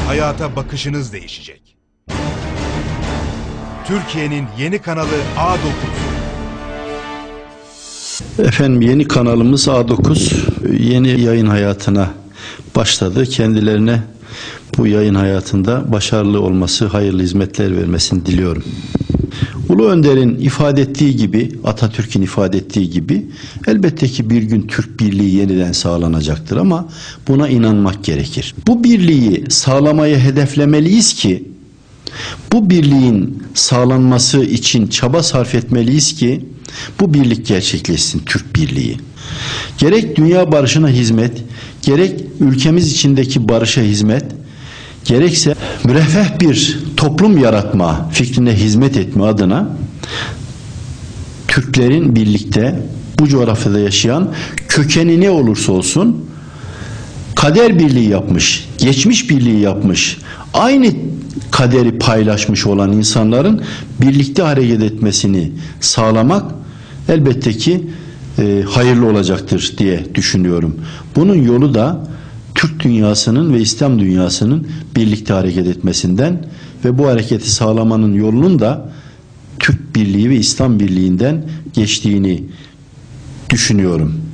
hayata bakışınız değişecek. Türkiye'nin yeni kanalı A9. Efendim, yeni kanalımız A9 yeni yayın hayatına başladı. Kendilerine bu yayın hayatında başarılı olması, hayırlı hizmetler vermesini diliyorum. Ulu Önder'in ifade ettiği gibi, Atatürk'ün ifade ettiği gibi elbette ki bir gün Türk birliği yeniden sağlanacaktır ama buna inanmak gerekir. Bu birliği sağlamayı hedeflemeliyiz ki, bu birliğin sağlanması için çaba sarf etmeliyiz ki bu birlik gerçekleşsin, Türk birliği. Gerek dünya barışına hizmet, gerek ülkemiz içindeki barışa hizmet, gerekse müreffeh bir toplum yaratma fikrine hizmet etme adına Türklerin birlikte bu coğrafyada yaşayan, kökeni ne olursa olsun kader birliği yapmış, geçmiş birliği yapmış, aynı kaderi paylaşmış olan insanların birlikte hareket etmesini sağlamak elbette ki hayırlı olacaktır diye düşünüyorum. Bunun yolu da Türk dünyasının ve İslam dünyasının birlikte hareket etmesinden ve bu hareketi sağlamanın yolunun da Türk birliği ve İslam birliğinden geçtiğini düşünüyorum.